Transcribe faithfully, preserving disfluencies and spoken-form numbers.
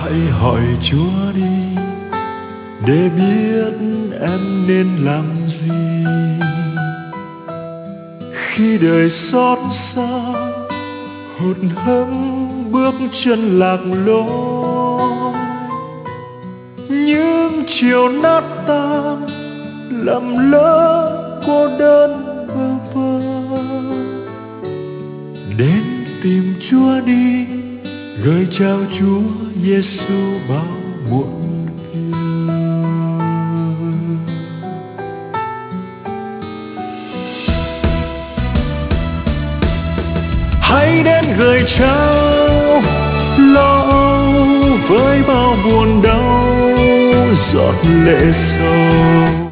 Hãy hỏi Chúa đi để biết em nên làm gì. Khi đời xót xa hụt hẫng bước chân lạc lối, những chiều nát tan lầm lỡ cô đơn bơ vơ, đến tìm Chúa đi, gửi trao Chúa Giêsu bao muộn phiền. Hãy đến gửi trao lo âu với bao buồn đau, giọt lệ sầu